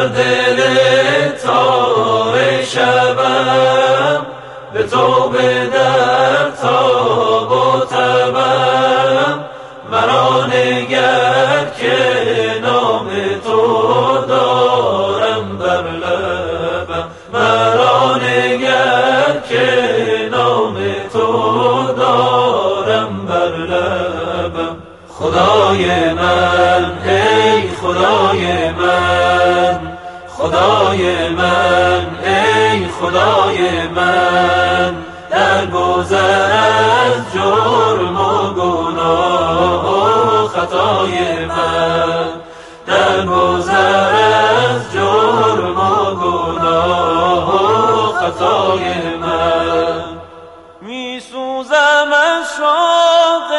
دل تار شبم به تو به در تاب و تبم مرا نگر که نام تو دارم بر لبم مرا نگر که نام تو دارم بر لبم خدای من ای خدای من خدای من ای خدای من در گذر از جرم و گناه و خطای من در گذر از جرم و گناه و خطای من می سوزم از شوق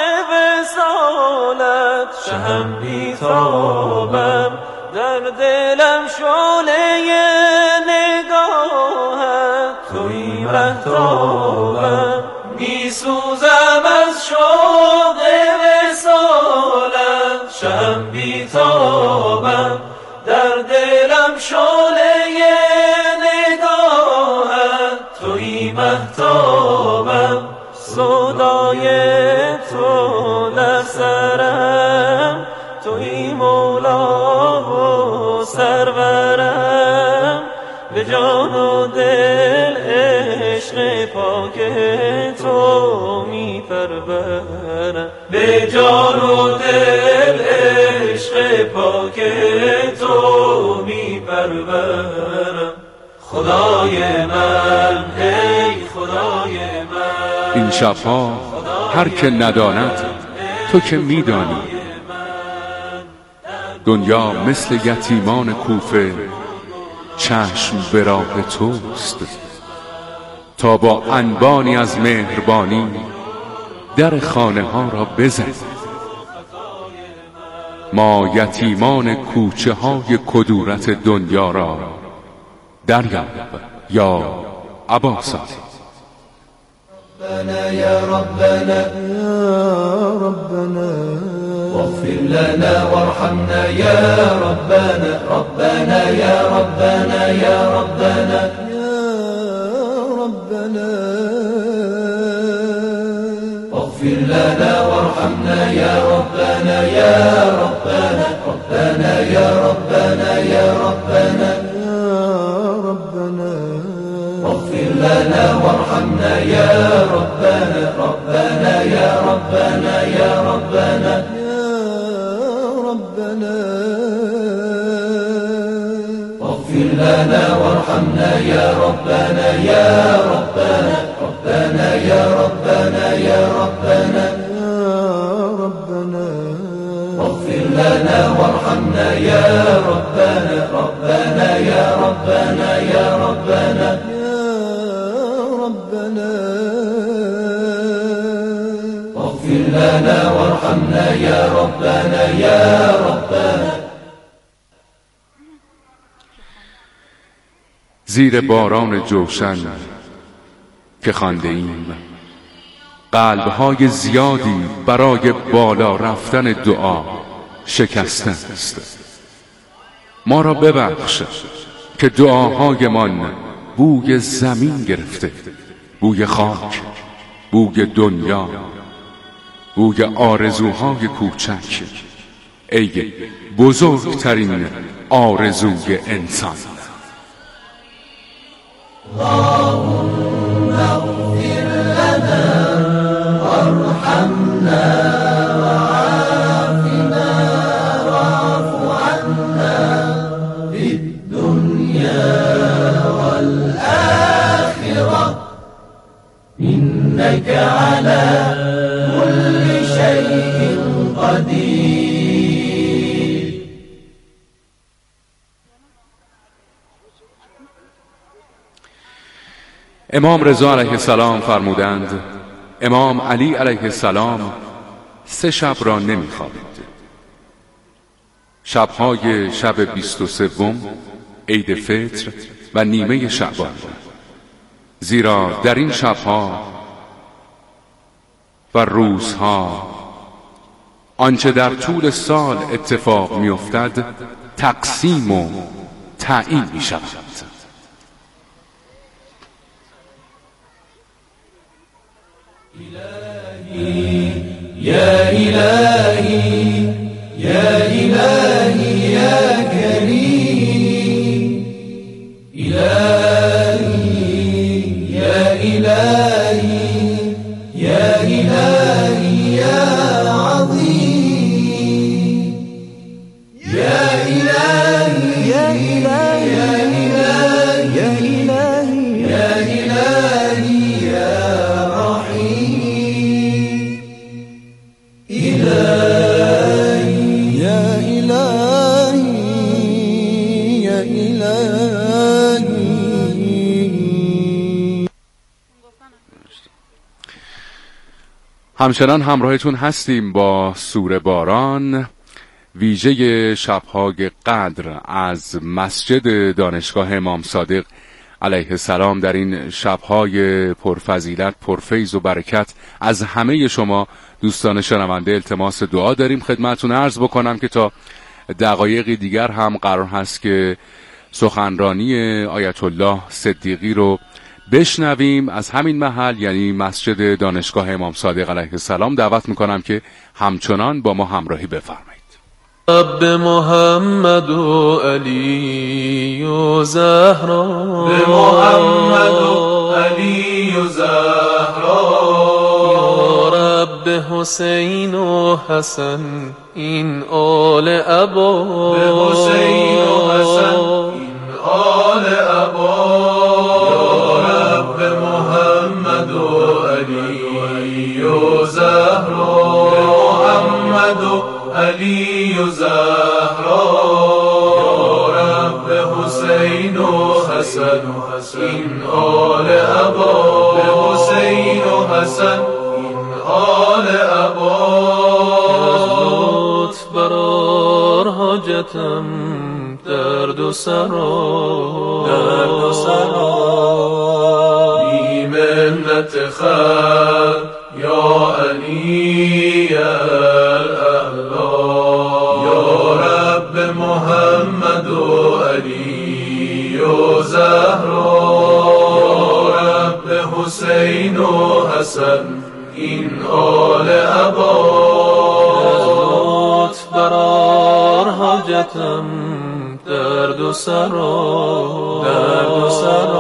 وصالت شهم بی تابم در دلم شعله نگاهت تویی مهتابم می سوزم از شوق وصالت شهم بی تابم در دلم شعله نگاهت تویی مهتابم سودای تو در سرم تویی مولا و سرورم به جان و دل عشق پاک تو می پرورم به جان و دل عشق پاک تو می پرورم خدای من ای خدای من این شبها هر که نداند تو که میدانی دنیا مثل یتیمان کوفه چشم به راه توست تا با انبانی از مهربانی در خانه ها را بزن ما یتیمان کوچه های کدورت دنیا را دریاب یا ابا صالح ربنا يا ربنا يا ربنا واغفر لنا وارحمنا يا ربنا ربنا يا ربنا يا ربنا يا ربنا واغفر لنا وارحمنا يا ربنا يا ربنا ربنا يا ربنا يا ربنا يا ربنا واغفر لنا وارحمنا يا ربنا ربنا يا ربنا يا ربنا يا ربنا واغفر لنا وارحمنا يا ربنا يا ربنا ربنا يا ربنا يا ربنا يا ربنا واغفر لنا وارحمنا يا ربنا ربنا يا ربنا يا ربنا واغفر لنا وارحمنا يا ربنا يا ربنا زیر باران جوشن که خوانده ایم قلب‌های زیادی برای بالا رفتن دعا شکسته است ما را ببخش که دعاهایمان بوی زمین گرفته بوی خاک بوی دنیا بوی آرزوهای کوچک ای بزرگترین آرزوی انسان اللهم اغفر لنا وارحمنا وعافنا واعف عنا في الدنيا والآخرة إنك على كل شيء قدير امام رضا علیه السلام فرمودند امام علی علیه السلام 3 شب را نمیخوابید شبهای شب 23 عید فطر و نیمه شعبان زیرا در این شبها و روزها آنچه در طول سال اتفاق میافتد تقسیم و تعیین می شود. يا إلهي يا إلهي يا كريم إلهي يا إلهي يا إلهي يا عظيم يا إلهي يا إلهي يا إلهي يا إلهي يا إلهي يا رحيم إلهي يا إلهي يا إلهي. همچنان همراهتون هستیم با سوره باران، ویژه شب‌های قدر از مسجد دانشگاه امام صادق علیه السلام. در این شب‌های پرفضیلت، پرفیض و برکت از همه شما دوستان شنونده التماس دعا داریم. خدمتتون عرض بکنم که تا دقایقی دیگر هم قرار هست که سخنرانی آیت الله صدیقی رو بشنویم. از همین محل، یعنی مسجد دانشگاه امام صادق علیه السلام، دعوت میکنم که همچنان با ما همراهی بفرمایید. به محمد و علی و زهرا، به محمد و علی و زهرا، یا رب حسین و حسن این آل ابا، به حسین و حسن این آل ابا، یا رب محمد و علی و زهرا، به محمد و علی و زهرا، یا رب حسین و حسن این آل ابا، به حسین و حسن این آل ابا. لطف برار حاجتم درد و سرا، درد و سرا، بی منت خلق یا علی محمد و علی و زهرا، یا رب حسین و حسن این آل ابا. لطف برار حاجتم درد و سرا، درد و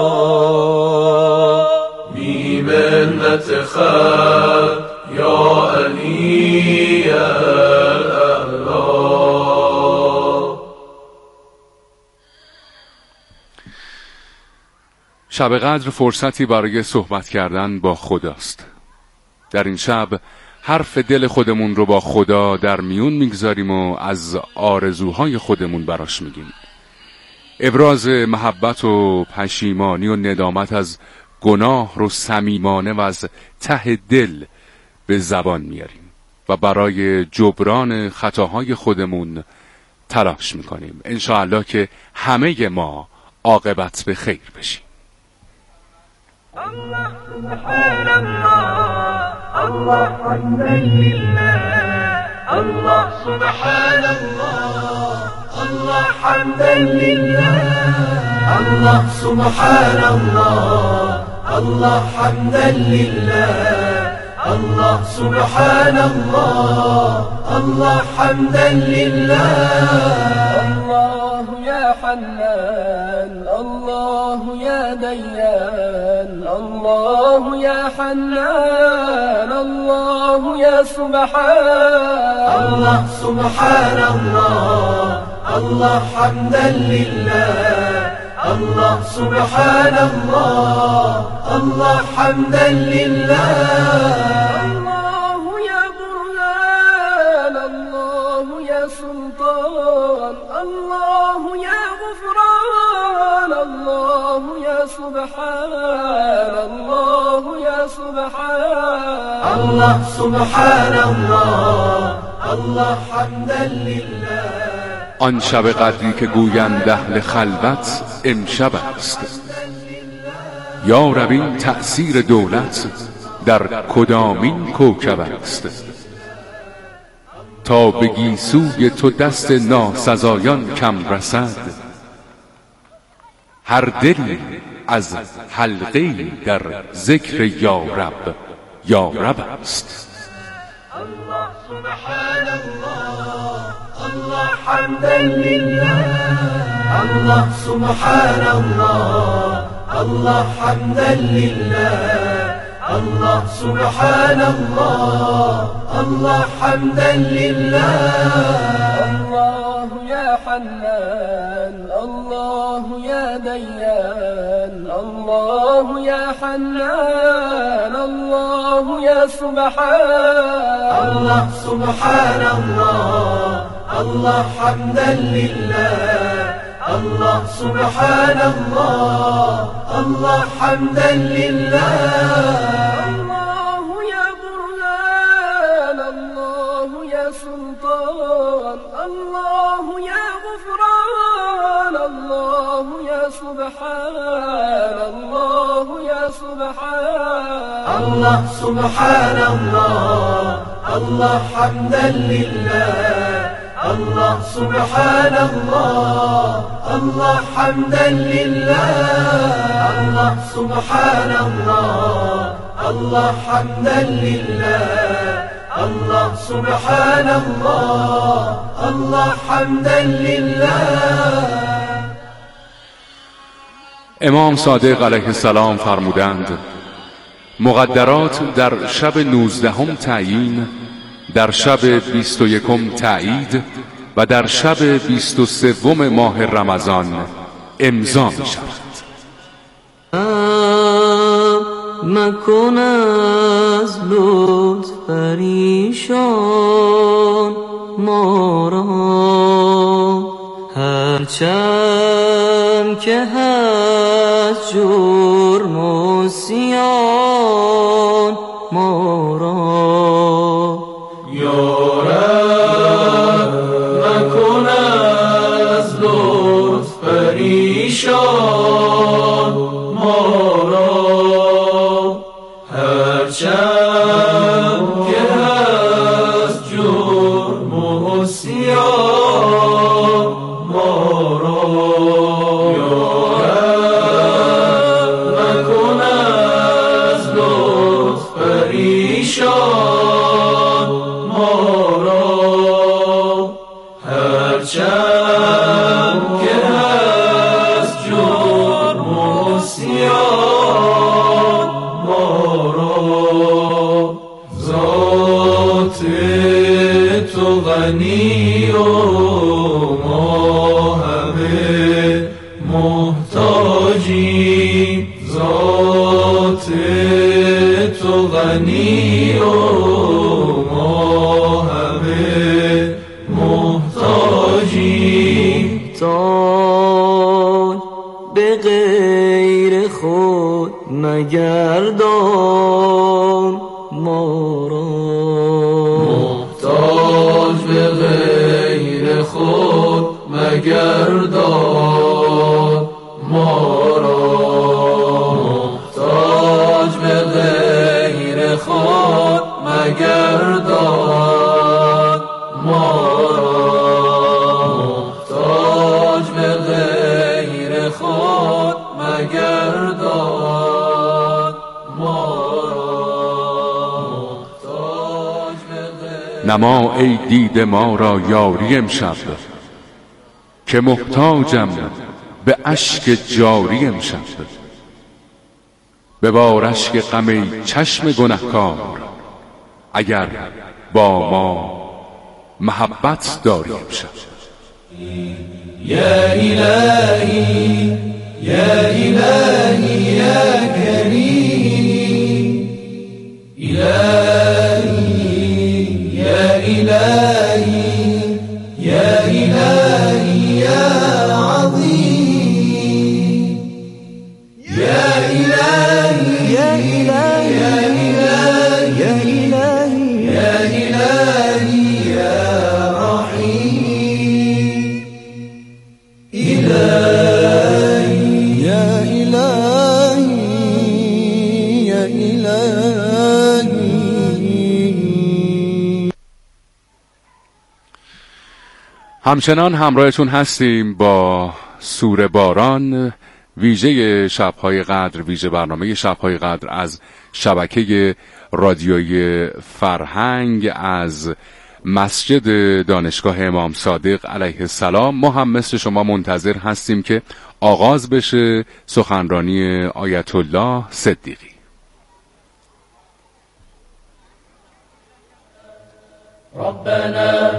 سرا، بی منت خلق یا علی الاعلی. شب قدر فرصتی برای صحبت کردن با خداست. در این شب حرف دل خودمون رو با خدا در میون میگذاریم و از آرزوهای خودمون براش میگیم. ابراز محبت و پشیمانی و ندامت از گناه رو صمیمانه و از ته دل به زبان میاریم و برای جبران خطاهای خودمون تلاش میکنیم. انشاءالله که همه ما عاقبت به خیر بشیم. الله سبحان الله، الله حمدا لله، الله سبحان الله، الله حمدا لله، الله سبحان الله، الله حمدا لله، الله سبحان الله، الله حمدا لله. الله يا حنان، الله يا ديان، الله يا حنان، الله يا سبحان، الله سبحان الله، الله حمدا لله، الله سبحان الله، الله حمدا لله. الله يا برهان، الله يا سلطان، الله يا غفران، الله يا سبحان، الله يا سبحان، الله سبحان الله، الله حمدا لله. آن شب قدری که گویند اهل خلوت امشب است. یا رب این تأثیر دولت در کدامین کوکب است. تا به گیسوی تو دست ناسزایان کم رسد، هر دلی از حلقه‌ای در ذکر یا رب است. الله سبحان الله الله حمدا لله الله سبحان الله الله حمدا لله الله سبحان الله الله حمدا لله الله يا حنان الله يا ديان الله يا حنان الله يا سبحان الله سبحان الله الله حمدا لله الله سبحان الله الله حمدا لله الله يا برهان الله يا سلطان الله يا غفران الله يا سبحان الله يا سبحان الله سبحان الله الله حمدا لله الله سبحان الله الله حمدا لله الله سبحان الله الله حمدا لله الله سبحان الله الله حمدا لله. امام صادق علیه السلام فرمودند مقدرات در شب 19 تعیین، در شب 21 تایید و در شب 23 ماه رمضان امضا می شود. مکن از لطف پریشان ما را، هرچند که هست جرم و سیان ما را. یا رب مکن از لطف پریشان ما را، هرچند که هست جرم و عصیان ما را. یا رب مکن از لطف پریشان ما را، هرچند که هست جرم و عصیان ما را. ذات تو غنی و ما همه محتاجیم، ذات تو غنی و ما همه محتاجیم. تان به غیر خود مگردان ما را، محتاج به غیر خود مگردان ما را، محتاج به غیر خود مگردان ما را، محتاج به غیر خود مگردان ما را، محتاج به غیر. نما ای دید ما را یاری امشب، که محتاجم به اشک جاری امشب. ببار اشک غم ای چشم گنهکار، اگر با ما محبت داری امشب. یا الهی یا الهی یا کریم، الهی یا الهی یا الهی یا عظیم، یا الهی یا الهی یا الهی یا الهی یا رحیم، الهی یا الهی یا الهی. همچنان همراهتون هستیم با سوره باران ویژه شب‌های قدر، ویژه برنامه شب‌های قدر از شبکه رادیوی فرهنگ از مسجد دانشگاه امام صادق علیه السلام. ما هم مثل شما منتظر هستیم که آغاز بشه سخنرانی آیت الله صدیقی. ربنا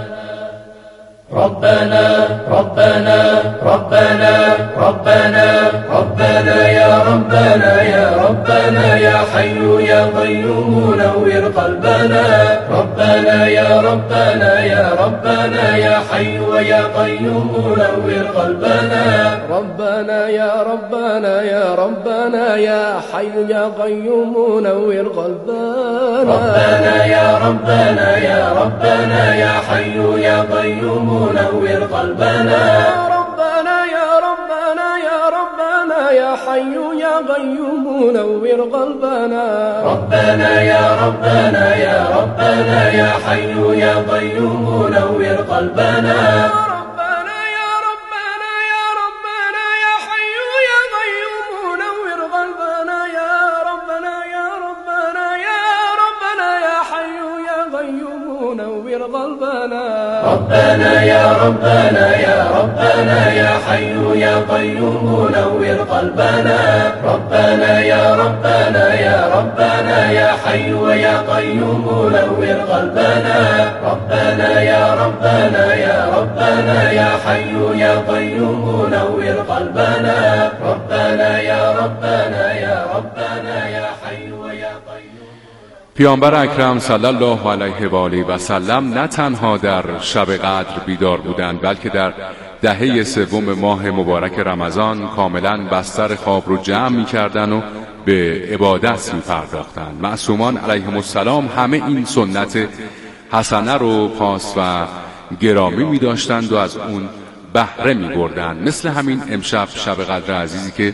ربنا ربنا ربنا ربنا ربنا يا ربنا يا ربنا يا حي يا قيوم نور قلبنا ربنا يا ربنا يا ربنا يا حي يا قيوم نور قلبنا ربنا يا ربنا يا ربنا يا حي يا قيوم نور قلبنا ربنا يا ربنا يا ربنا يا حي يا قيوم نور قلبنا ربنا يا ربنا يا ربنا يا حي يا قيوم نور قلبنا ربنا يا ربنا يا ربنا يا حي يا قيوم نور قلبنا ربنا يا ربنا يا ربنا يا حي يا قيوم نور قلبنا يا ربنا يا ربنا يا ربنا يا حي يا قيوم نور قلبنا ربنا يا ربنا يا ربنا يا حي يا قيوم نور قلبنا ربنا يا ربنا يا ربنا يا حي يا قيوم نور قلبنا ربنا يا ربنا يا ربنا يا حي يا قيوم نور قلبنا ربنا يا ربنا يا ربنا يا حي يا قيوم. پیامبر اکرم صلی الله علیه و آله و سلم نه تنها در شب قدر بیدار بودند، بلکه در دهه سوم ماه مبارک رمضان کاملا بستر خواب رو جمع می‌کردند و به عبادت می‌پرداختند. معصومان علیهم السلام همه این سنت حسنه رو پاس و گرامی می‌داشتند و از اون بهره می‌بردند. مثل همین امشب شب قدر عزیزی که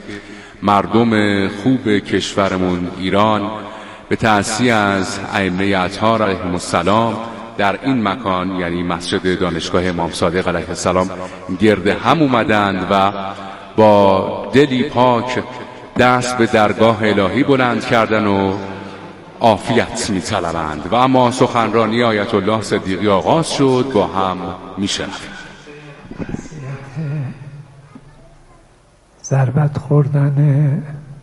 مردم خوب کشورمون ایران به تأسیس از ائمه اطهار علیهم السلام در این مکان، یعنی مسجد دانشگاه امام صادق علیه السلام، گرد هم اومدند و با دلی پاک دست به درگاه الهی بلند کردن و عافیت می‌طلبند. و اما سخنرانی آیت الله صدیقی آغاز شد، با هم میشنویم. ضربت خوردن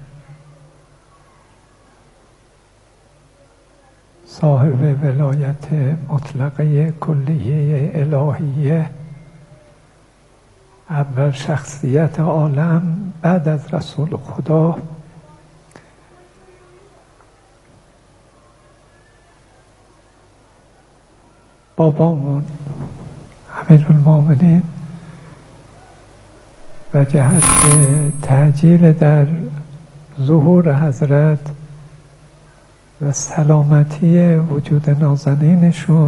صاحب ولایت مطلقه کلیه الهیه، اول شخصیت عالم بعد از رسول خدا، بابامون امیرالمومنین و جهت تعجیل در ظهور حضرت و سلامتی وجود نازنینشون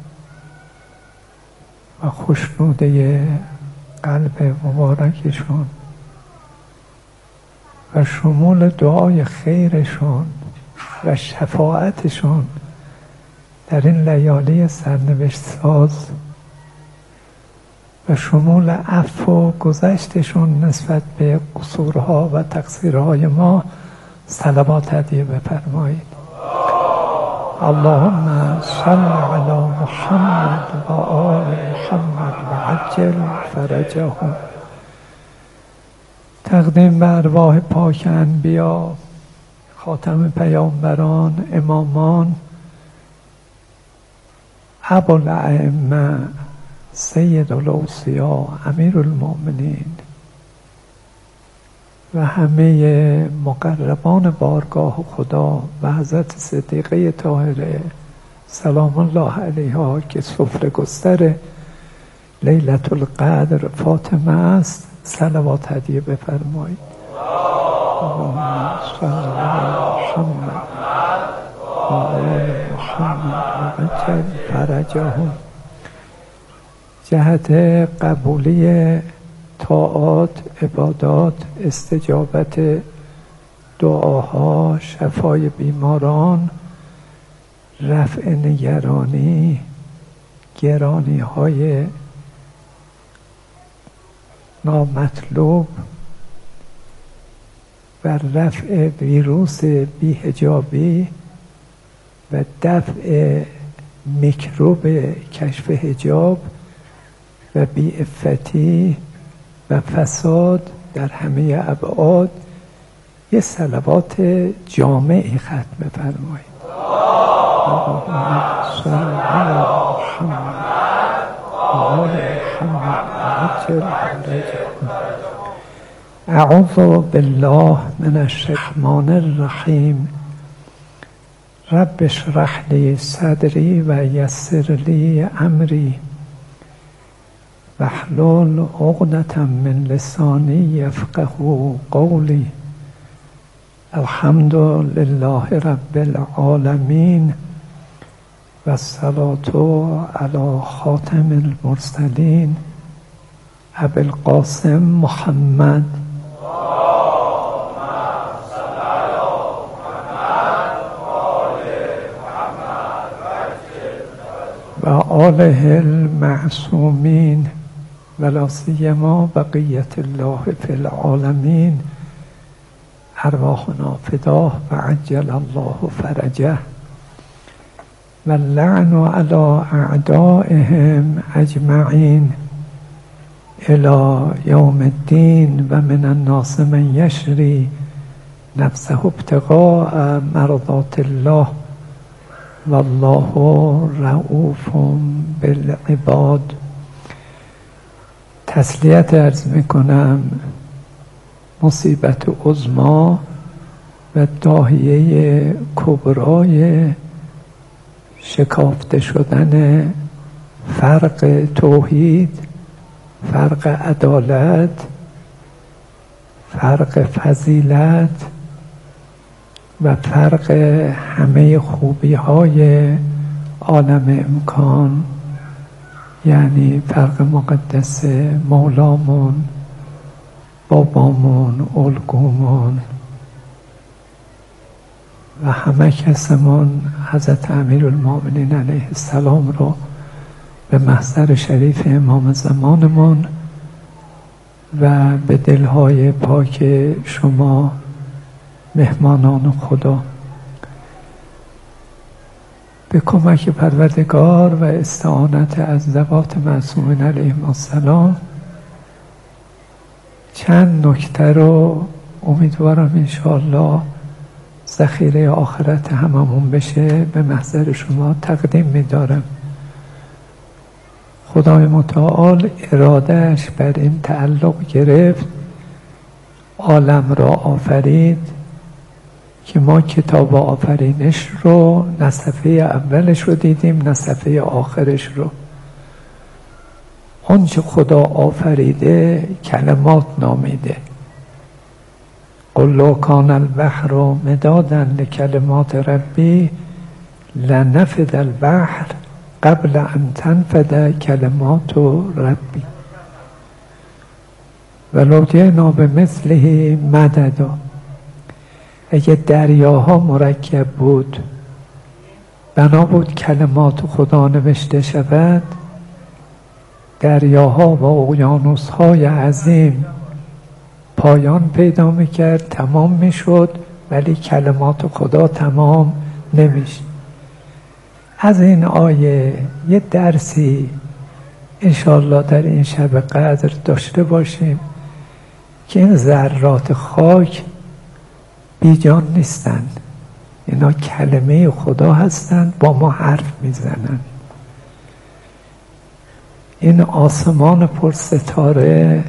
و خوشنوده قلب مبارکشون و شمول دعای خیرشون و شفاعتشون در این لیالی سرنوشت ساز و شمول عفو و گذشتشون نسبت به قصورها و تقصیرهای ما صلوات هدیه بفرمایید. اللهم صل علی محمد و آل محمد و عجل فرجهم. تقدیم به ارواح پاک انبیا، خاتم پیامبران، امامان، ابوالائمه، سید الاوصیا، امیرالمومنین و همه مقربان بارگاه خدا و حضرت صدیقه طاهره سلام الله علیها که سفره گستر لیلة القدر فاطمه است، صلوات هدیه بفرمایید. اللهم صل علی محمد و آل محمد و عجل فرجهم. جهت قبولی طاعات، عبادات، استجابت دعاها، شفای بیماران، رفع نگرانی، گرانی های نامطلوب و رفع ویروس بی‌حجابی و دفع میکروب کشف حجاب و بی‌عفتی و فساد در همه ابعاد یه صلوات جامعی ختم بفرمایید. اللهم صل علی محمد و آل محمد عجل فرجهم. اعوذ بالله من الرحمن الرحیم. رب اشرح لی صدری و یسر لی امری واحلل عقدة من لسانی یفقهوا قولی. الحمد لله رب العالمین و الصلاة علی خاتم المرسلین ابی القاسم محمد و آله المعصومین ولا سیما بقیة الله فی العالمین. ارواحنا فداه و عجل الله فرجه و اللعن علی اعدائهم اجمعین الی یوم الدین. و من الناس من یشری نفسه ابتغاء مرضات الله والله رؤوف بالعباد. تسلیت عرض میکنم مصیبت عظما و داهیه کبرای شکافته شدن فرق توحید، فرق عدالت، فرق فضیلت و فرق همه خوبی های عالم امکان، یعنی فرق مقدس مولامون، بابامون، الگومون و همه کسمون حضرت امیرالمومنین علیه السلام رو به محضر شریف امام زمانمون و به دلهای پاک شما مهمانان خدا به کمک پروردگار و استعانت از ذوات معصومین علیهم السلام چند نکته رو امیدوارم انشاءالله ذخیره آخرت هممون بشه به محضر شما تقدیم می‌دارم. خدای متعال ارادهش بر این تعلق گرفت عالم را آفرید که ما کتاب آفرینش رو نه صفحه اولش رو دیدیم نه صفحه آخرش رو. آنچه خدا آفریده کلمات نامیده. قل لو کان البحر مدادا لکلمات ربی لنفد البحر قبل ان تنفد کلمات ربی ولو جئنا بمثله مددا. اگه دریاها مرکب بود بنا بود کلمات خدا نوشته شود، دریاها و اقیانوس‌های عظیم پایان پیدا میکرد، تمام میشد، ولی کلمات خدا تمام نمیشه. از این آیه یه درسی انشاءالله در این شب قدر داشته باشیم که این ذرات خاک بیجان نیستن، اینا کلمه خدا هستن، با ما حرف میزنن. این آسمان پر ستاره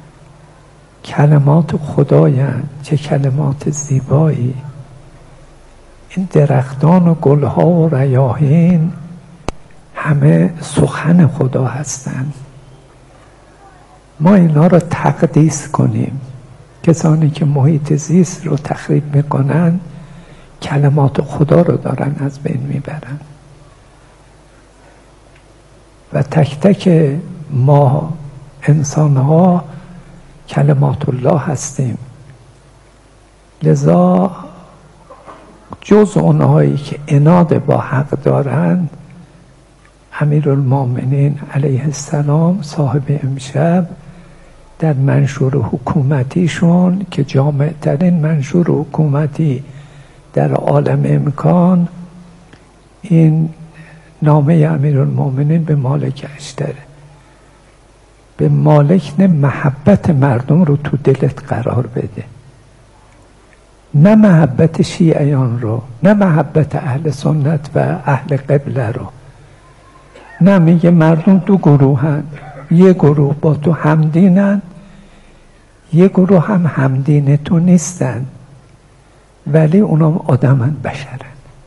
کلمات خدایند، چه کلمات زیبایی. این درختان و گلها و ریاحین همه سخن خدا هستند. ما اینا رو تقدیس کنیم. کسانی که محیط زیست رو تخریب میکنن کلمات خدا رو دارن از بین میبرن و تک تک ما انسان ها کلمات الله هستیم. لذا جز اونهایی که عناد با حق دارند، امیرالمومنین علیه السلام صاحب امشب در منشور حکومتیشون که جامع‌ترین منشور حکومتی در عالم امکان، این نامه امیرالمومنین به مالک اشتره، به مالک نه محبت مردم رو تو دلت قرار بده، نه محبت شیعیان رو، نه محبت اهل سنت و اهل قبله رو. نه، میگه مردم دو گروهن، یه گروه با تو همدینن، یه گروه هم همدین تو نیستن ولی اونا آدمن، بشرن.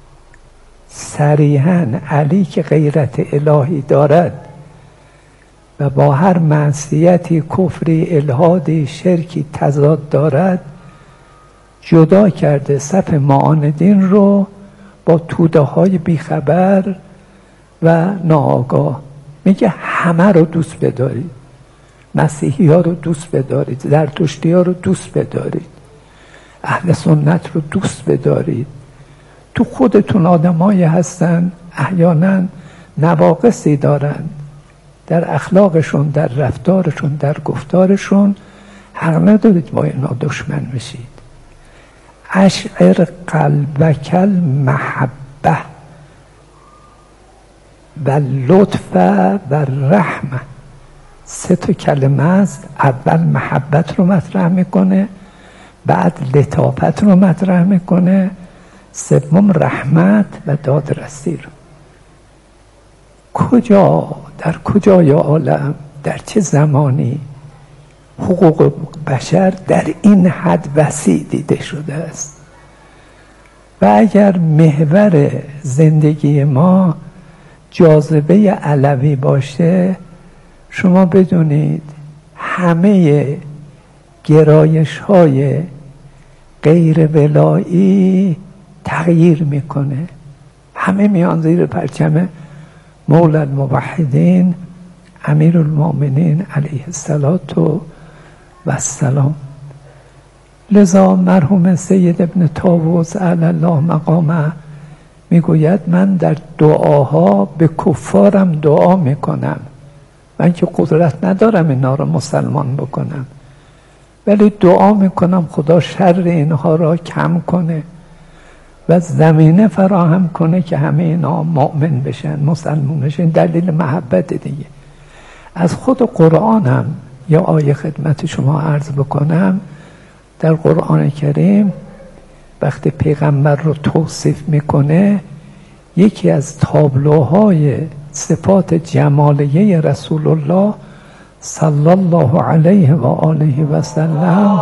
صریحاً علی که غیرت الهی دارد و با هر معصیتی، کفری، الحادی، شرکی تضاد دارد، جدا کرده صف معاندین رو با توده های بیخبر و ناآگاه. میگه همه رو دوست بدارید، مسیحی ها رو دوست بدارید، زرتشتی ها رو دوست بدارید، اهل سنت رو دوست بدارید. تو خودتون آدمایی هستن احیانا نواقصی دارن در اخلاقشون، در رفتارشون، در گفتارشون، حق ندارید با اینا دشمن بشید. اشعر قلبک المحبه و لطف و رحمه. 3 کلمه است. اول محبت رو مطرح میکنه، بعد لطافت رو مطرح میکنه، سوم رحمت و دادرسی رو. کجا، در کجای عالم، در چه زمانی حقوق بشر در این حد وسیع دیده شده است؟ و اگر محور زندگی ما جاذبه علوی باشه، شما بدونید همه گرایش های غیر ولایی تغییر میکنه، همه میان زیر پرچم مولا الموحدین امیرالمومنین علیه السلام. لذا مرحوم سید ابن طاووس علی الله مقامه میگوید من در دعاها به کفارم دعا میکنم، من که قدرت ندارم اینا رو مسلمان بکنم، ولی دعا میکنم خدا شر اینها را کم کنه و زمینه فراهم کنه که همه اینا مؤمن بشن، مسلمان بشن. دلیل محبت دیگه. از خود قرآنم یا آیه خدمت شما عرض بکنم. در قرآن کریم وقتی پیغمبر رو توصیف میکنه، یکی از تابلوهای صفات جمالیه رسول الله صلی الله علیه و آله و سلم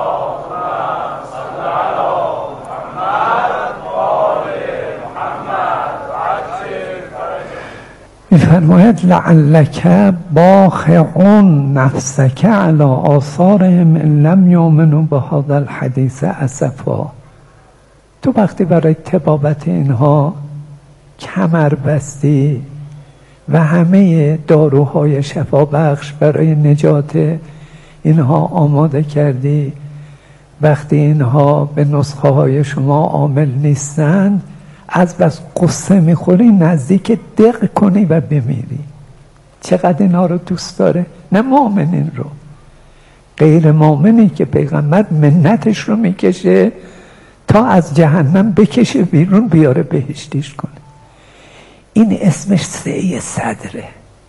میفرماید لعلک باخعون نفسک علی آثارهم ان لم یؤمنوا بهذا الحدیث اسفا. تو وقتی برای طبابت اینها کمر بستی و همه داروهای شفابخش برای نجات اینها آماده کردی، وقتی اینها به نسخه های شما عامل نیستند، از بس قصه میخوری نزدیک دق کنی و بمیری. چقدر اینا رو دوست داره؟ نه مؤمنین رو، غیر مؤمنی که پیغمبر منتش رو میکشه تا از جهنم بکشه بیرون بیاره بهشتیش کنه. این اسمش سعی صدره،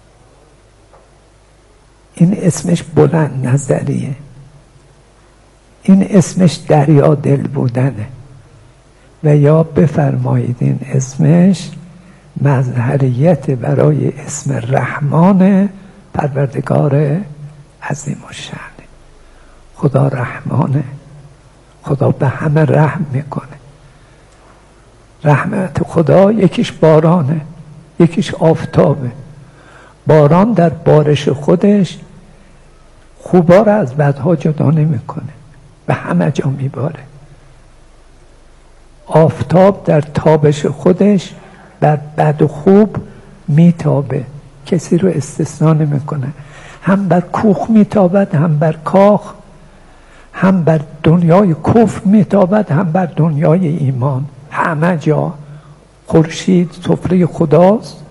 این اسمش بلند نظریه، این اسمش دریا دل بودنه، و یا بفرمایید این اسمش مظهریت برای اسم رحمان پروردگار عظیم الشأن. خدا رحمانه، خدا به همه رحم میکنه. رحمت خدا یکیش بارانه، یکیش آفتابه. باران در بارش خودش خوبا رو از بدها جدا نمیکنه، به همه جا میباره. آفتاب در تابش خودش بر بد و خوب میتابه، کسی رو استثناء نمیکنه. هم بر کوخ میتابد، هم بر کاخ، هم بر دنیای کفر میتابد، هم بر دنیای ایمان. همه جا خورشید سفره خداست،